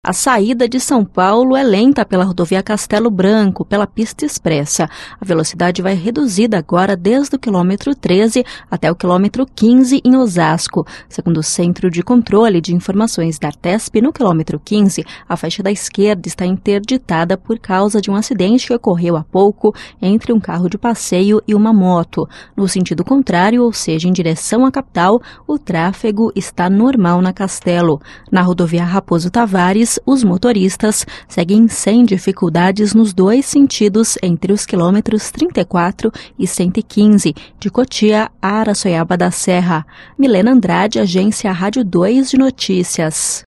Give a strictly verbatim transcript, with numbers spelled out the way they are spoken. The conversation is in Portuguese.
A saída de São Paulo é lenta pela rodovia Castelo Branco, pela pista expressa. A velocidade vai reduzida agora desde o quilômetro treze até o quilômetro quinze em Osasco. Segundo o Centro de Controle de Informações da Artesp, no quilômetro quinze, a faixa da esquerda está interditada por causa de um acidente que ocorreu há pouco entre um carro de passeio e uma moto. No sentido contrário, ou seja, em direção à capital, o tráfego está normal na Castelo. Na rodovia Raposo Tavares, os motoristas seguem sem dificuldades nos dois sentidos entre os quilômetros trinta e quatro e cento e quinze, de Cotia a Araçoiaba da Serra. Milena Andrade, Agência Rádio dois de Notícias.